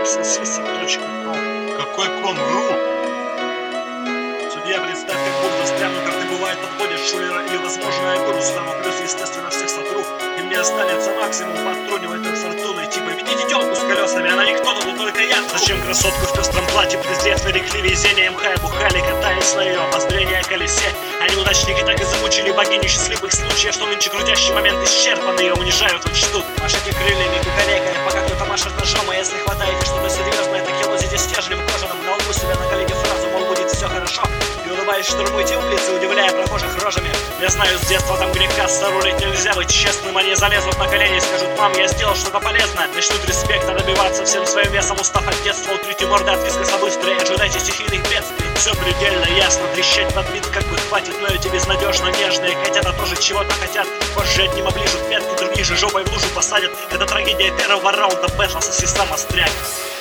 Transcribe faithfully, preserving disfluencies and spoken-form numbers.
Сосиси точка ком. Какой ком? Ру! Судья, представь, как будто стряну, как ты бывает подходишь шулера или, возможно, я беру стану плюс, естественно, всех сотру. И мне останется максимум подтрунивать над фортуной. Типа, видите телку с колесами, она не кто-то, но только я. Зачем красотку в пестром платье презрев нарекли везением хай бухали, катаясь на ее обозрение колесе. А неудачники так и замучили богиню счастливых случаев, что нынче крутящий момент исчерпан, ее унижают, вот ждут. Машите крыльями, кукарекая, пока кто-то машет ножом, а если хватаете что-то серьезное, так елозите стержнем кожаным, на лбу себя на коллеге фразу, мол, будет все хорошо. И улыбаясь, штурмуйте улицы, удивляя прохожих рожами. Я знаю с детства, там где касса рулить нельзя быть честным, они залезут на колени и скажут: мам, я сделал что-то полезное. Начнут респекта добиваться всем своим весом, устав от детства, утрите морды от вискоса быстрее, ожидайте стихийных бедствий. Все предельно ясно, трещать под бит как бы хватит, но эти безнадежно нежные котята тоже чего-то хотят. Позже одним оближут пятки, другие же жопой в лужу посадят. Это трагедия первого раунда бэтла, сосиса мостряк.